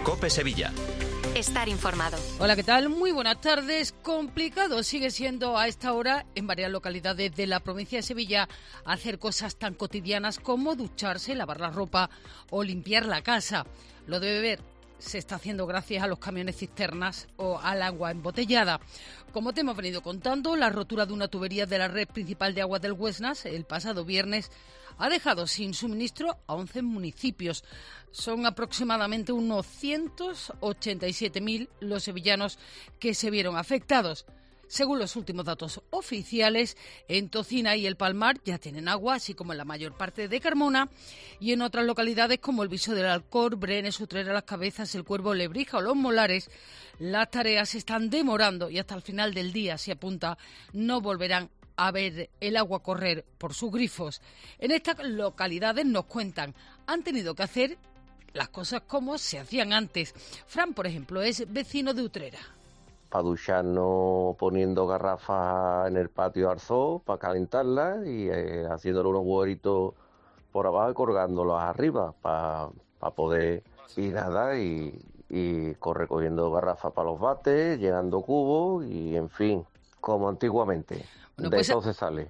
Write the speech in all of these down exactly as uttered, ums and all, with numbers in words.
COPE Sevilla. Estar informado. Hola, ¿qué tal? Muy buenas tardes. Complicado sigue siendo a esta hora en varias localidades de la provincia de Sevilla hacer cosas tan cotidianas como ducharse, lavar la ropa o limpiar la casa. Lo de beber se está haciendo gracias a los camiones cisternas o al agua embotellada. Como te hemos venido contando, la rotura de una tubería de la red principal de aguas del Huesnas el pasado viernes ha dejado sin suministro a once municipios. Son aproximadamente unos ciento ochenta y siete mil los sevillanos que se vieron afectados. Según los últimos datos oficiales, en Tocina y El Palmar ya tienen agua, así como en la mayor parte de Carmona, y en otras localidades como el Viso del Alcor, Brenes, Utrera, Las Cabezas, El Cuervo, Lebrija o Los Molares, las tareas se están demorando y hasta el final del día, se apunta, no volverán a ver el agua correr por sus grifos. En estas localidades nos cuentan, han tenido que hacer las cosas como se hacían antes. Fran, por ejemplo, es vecino de Utrera. Para ducharnos poniendo garrafas en el patio arzó para calentarlas y eh, haciéndole unos hueveritos por abajo y colgándolos arriba para pa poder y nada y, y recogiendo garrafas para los bates, llenando cubos y en fin, como antiguamente. Bueno, de pues, eso se sale.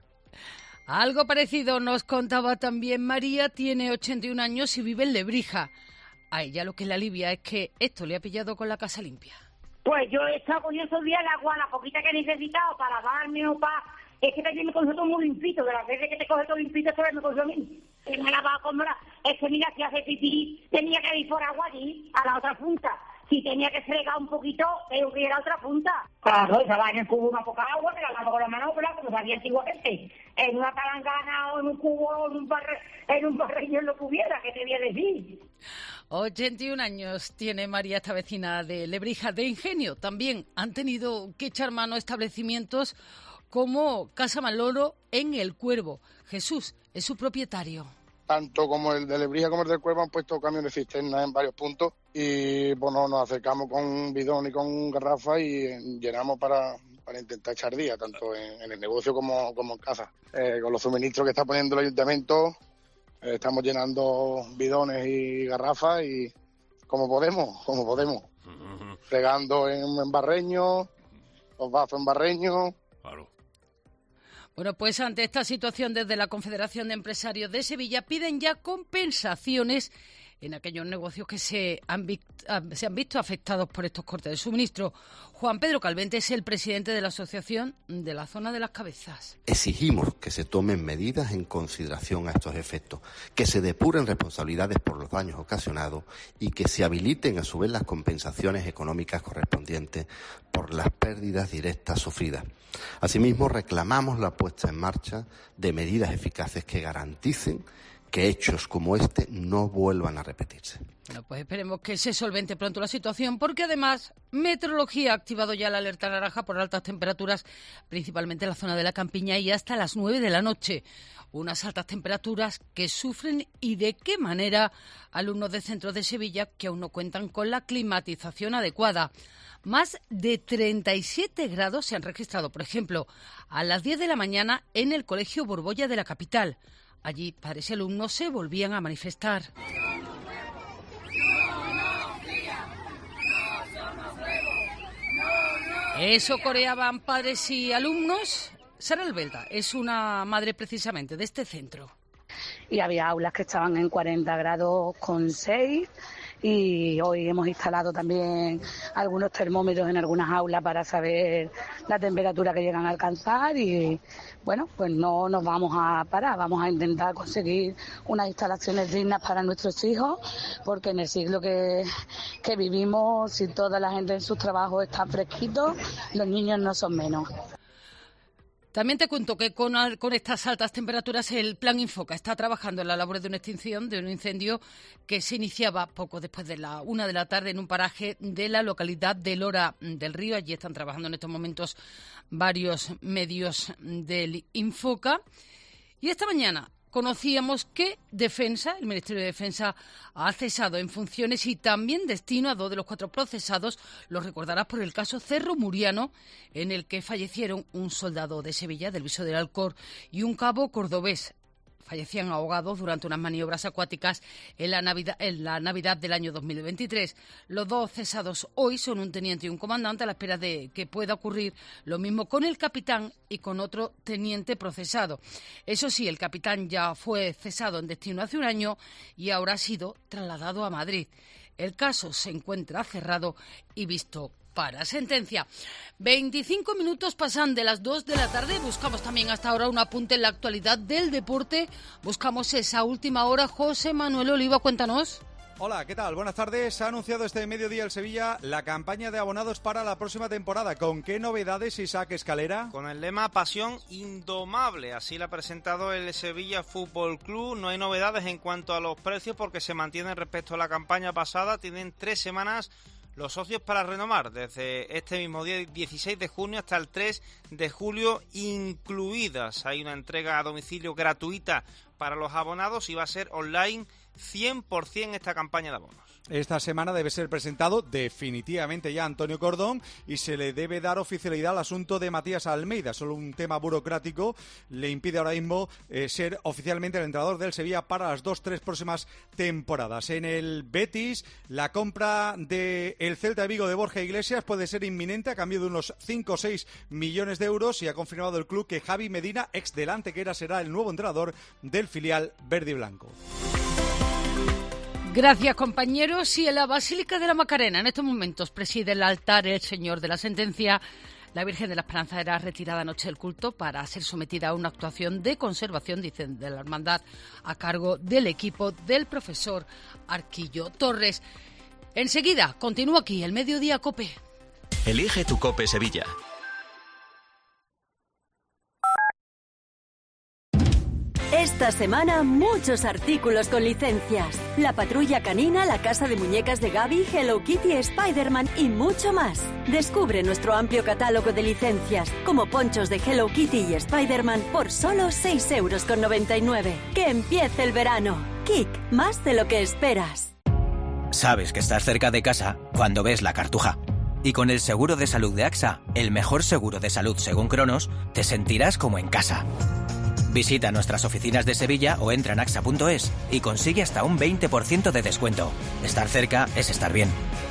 Algo parecido nos contaba también María, tiene ochenta y un años y vive en Lebrija. A ella lo que le alivia es que esto le ha pillado con la casa limpia. Pues yo he estado cogiendo esos días el agua, la poquita que he necesitado para lavarme o para... Es que también me cogió todo muy limpito, de las veces que te coge todo limpito, eso me cogió a mí. Y me lavaba como la... Es que mira, si hace pipí, tenía que ir por agua allí, a la otra punta. Si tenía que fregar un poquito, tengo que ir a la otra punta. Claro, esa va en el cubo una poca agua, te la lavo con la manopla, como se hacía antiguamente. En una palangana o en un cubo o en un, barre, en un barreño lo pudiera, ¿qué te voy a decir? ochenta y un años tiene María, esta vecina de Lebrija. De ingenio también han tenido que echar mano a establecimientos como Casa Maloro en El Cuervo. Jesús es su propietario. Tanto como el de Lebrija como el del Cuervo han puesto camiones cisternas en varios puntos y bueno, nos acercamos con un bidón y con garrafa y llenamos para, para intentar echar día, tanto en, en el negocio como, como en casa. Eh, con los suministros que está poniendo el ayuntamiento, eh, estamos llenando bidones y garrafas y como podemos, como podemos. Uh-huh. Fregando en, en barreños, los vasos en barreños. Claro. Bueno, pues ante esta situación, desde la Confederación de Empresarios de Sevilla piden ya compensaciones en aquellos negocios que se han, visto, se han visto afectados por estos cortes de suministro. Juan Pedro Calvente es el presidente de la Asociación de la Zona de Las Cabezas. Exigimos que se tomen medidas en consideración a estos efectos, que se depuren responsabilidades por los daños ocasionados y que se habiliten a su vez las compensaciones económicas correspondientes por las pérdidas directas sufridas. Asimismo, reclamamos la puesta en marcha de medidas eficaces que garanticen que hechos como este no vuelvan a repetirse. Bueno, pues esperemos que se solvente pronto la situación, porque además Meteorología ha activado ya la alerta naranja por altas temperaturas, principalmente en la zona de la Campiña y hasta las nueve de la noche. Unas altas temperaturas que sufren y de qué manera alumnos de centros de Sevilla que aún no cuentan con la climatización adecuada. Más de treinta y siete grados se han registrado, por ejemplo, a las diez de la mañana en el Colegio Borbolla de la capital. Allí, padres y alumnos se volvían a manifestar. Eso coreaban padres y alumnos. Sara Albelda es una madre precisamente de este centro. Y había aulas que estaban en cuarenta grados con seis y hoy hemos instalado también algunos termómetros en algunas aulas para saber la temperatura que llegan a alcanzar y bueno, pues no nos vamos a parar, vamos a intentar conseguir unas instalaciones dignas para nuestros hijos, porque en el siglo que, que vivimos, si toda la gente en sus trabajos está fresquito, los niños no son menos. También te cuento que con, con estas altas temperaturas el Plan Infoca está trabajando en la labor de una extinción de un incendio que se iniciaba poco después de la una de la tarde en un paraje de la localidad de Lora del Río. Allí están trabajando en estos momentos varios medios del Infoca. Y esta mañana conocíamos que Defensa, el Ministerio de Defensa, ha cesado en funciones y también destino a dos de los cuatro procesados, los recordarás por el caso Cerro Muriano, en el que fallecieron un soldado de Sevilla, del Viso del Alcor, y un cabo cordobés. fallecían ahogados durante unas maniobras acuáticas en la Navidad, en la Navidad del año dos mil veintitrés. Los dos cesados hoy son un teniente y un comandante, a la espera de que pueda ocurrir lo mismo con el capitán y con otro teniente procesado. Eso sí, el capitán ya fue cesado en destino hace un año y ahora ha sido trasladado a Madrid. El caso se encuentra cerrado y visto para sentencia. veinticinco minutos pasan de las dos de la tarde. Buscamos también hasta ahora un apunte en la actualidad del deporte. Buscamos esa última hora. José Manuel Oliva, cuéntanos. Hola, ¿qué tal? Buenas tardes. Ha anunciado este mediodía el Sevilla la campaña de abonados para la próxima temporada. ¿Con qué novedades, Isaac Escalera? Con el lema Pasión Indomable. Así lo ha presentado el Sevilla Fútbol Club. No hay novedades en cuanto a los precios porque se mantienen respecto a la campaña pasada. Tienen tres semanas los socios para renovar, desde este mismo día dieciséis de junio hasta el tres de julio incluidas. Hay una entrega a domicilio gratuita para los abonados y va a ser online cien por ciento esta campaña de abonos. Esta semana debe ser presentado definitivamente ya Antonio Cordón y se le debe dar oficialidad al asunto de Matías Almeida. Solo un tema burocrático le impide ahora mismo eh, ser oficialmente el entrenador del Sevilla para las dos, tres próximas temporadas. En el Betis, la compra del Celta de Vigo de Borja Iglesias puede ser inminente a cambio de unos cinco o seis millones de euros y ha confirmado el club que Javi Medina, ex del Antequera, será el nuevo entrenador del filial verde y blanco. Gracias, compañeros. Y en la Basílica de la Macarena, en estos momentos, preside el altar el Señor de la Sentencia. La Virgen de la Esperanza era retirada anoche del culto para ser sometida a una actuación de conservación, dicen, de la hermandad, a cargo del equipo del profesor Arquillo Torres. Enseguida, continúa aquí el Mediodía COPE. Elige tu COPE Sevilla. Esta semana, muchos artículos con licencias. La Patrulla Canina, la Casa de Muñecas de Gaby, Hello Kitty, Spider-Man y mucho más. Descubre nuestro amplio catálogo de licencias, como ponchos de Hello Kitty y Spider-Man por solo seis euros con noventa y nueve. ¡Que empiece el verano! Kik, más de lo que esperas. Sabes que estás cerca de casa cuando ves la Cartuja. Y con el seguro de salud de AXA, el mejor seguro de salud según Cronos, te sentirás como en casa. Visita nuestras oficinas de Sevilla o entra en axa punto es y consigue hasta un veinte por ciento de descuento. Estar cerca es estar bien.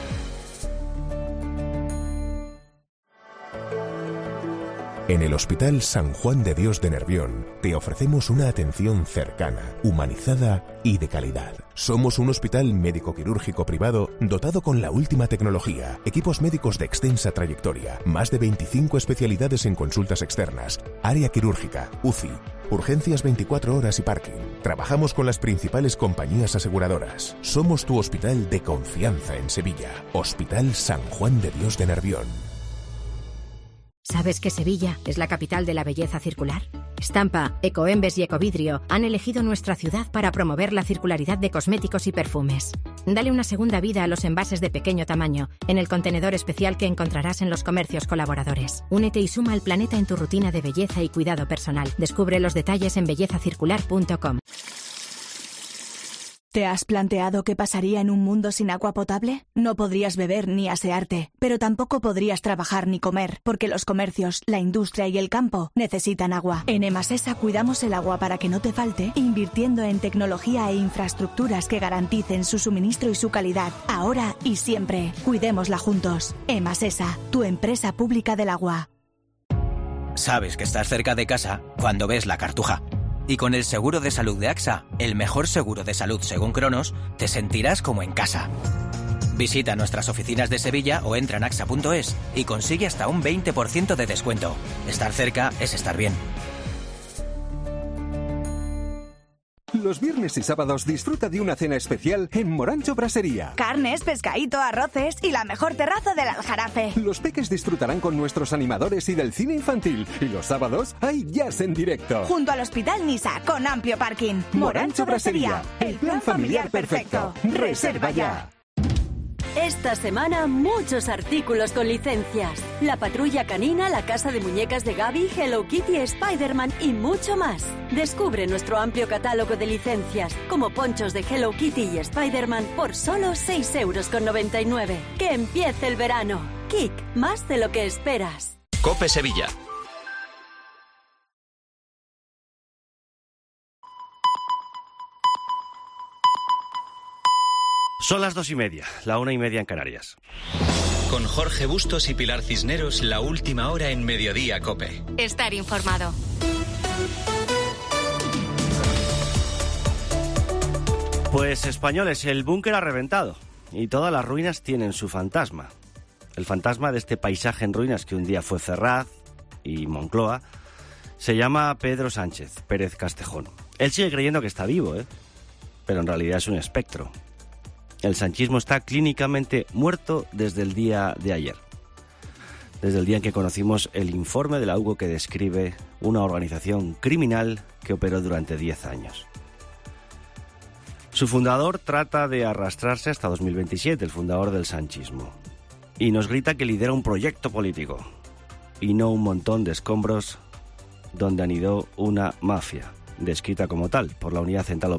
En el Hospital San Juan de Dios de Nervión te ofrecemos una atención cercana, humanizada y de calidad. Somos un hospital médico-quirúrgico privado dotado con la última tecnología, equipos médicos de extensa trayectoria, más de veinticinco especialidades en consultas externas, área quirúrgica, U C I, urgencias veinticuatro horas y parking. Trabajamos con las principales compañías aseguradoras. Somos tu hospital de confianza en Sevilla. Hospital San Juan de Dios de Nervión. ¿Sabes que Sevilla es la capital de la belleza circular? Stampa, Ecoembes y Ecovidrio han elegido nuestra ciudad para promover la circularidad de cosméticos y perfumes. Dale una segunda vida a los envases de pequeño tamaño en el contenedor especial que encontrarás en los comercios colaboradores. Únete y suma al planeta en tu rutina de belleza y cuidado personal. Descubre los detalles en belleza circular punto com. ¿Te has planteado qué pasaría en un mundo sin agua potable? No podrías beber ni asearte, pero tampoco podrías trabajar ni comer, porque los comercios, la industria y el campo necesitan agua. En Emasesa cuidamos el agua para que no te falte, invirtiendo en tecnología e infraestructuras que garanticen su suministro y su calidad, ahora y siempre. Cuidémosla juntos. Emasesa, tu empresa pública del agua. Sabes que estás cerca de casa cuando ves la Cartuja. Y con el seguro de salud de AXA, el mejor seguro de salud según Cronos, te sentirás como en casa. Visita nuestras oficinas de Sevilla o entra en axa punto es y consigue hasta un veinte por ciento de descuento. Estar cerca es estar bien. Los viernes y sábados disfruta de una cena especial en Morancho Brasería. Carnes, pescadito, arroces y la mejor terraza del Aljarafe. Los peques disfrutarán con nuestros animadores y del cine infantil. Y los sábados hay jazz en directo. Junto al Hospital Nisa, con amplio parking. Morancho Brasería, el plan familiar perfecto. Reserva ya. Esta semana, muchos artículos con licencias. La Patrulla Canina, la Casa de Muñecas de Gaby, Hello Kitty, Spider-Man y mucho más. Descubre nuestro amplio catálogo de licencias, como ponchos de Hello Kitty y Spider-Man por solo seis euros con noventa y nueve. ¡Que empiece el verano! Kik, más de lo que esperas. COPE Sevilla. Son las dos y media, la una y media en Canarias. Con Jorge Bustos y Pilar Cisneros, la última hora en Mediodía COPE. Estar informado. Pues españoles, el búnker ha reventado y todas las ruinas tienen su fantasma. El fantasma de este paisaje en ruinas que un día fue Ferraz y Moncloa se llama Pedro Sánchez Pérez Castejón. Él sigue creyendo que está vivo, ¿eh? Pero en realidad es un espectro. El sanchismo está clínicamente muerto desde el día de ayer. Desde el día en que conocimos el informe de la UGO que describe una organización criminal que operó durante diez años. Su fundador trata de arrastrarse hasta dos mil veintisiete, el fundador del sanchismo. Y nos grita que lidera un proyecto político y no un montón de escombros donde anidó una mafia, descrita como tal por la Unidad Central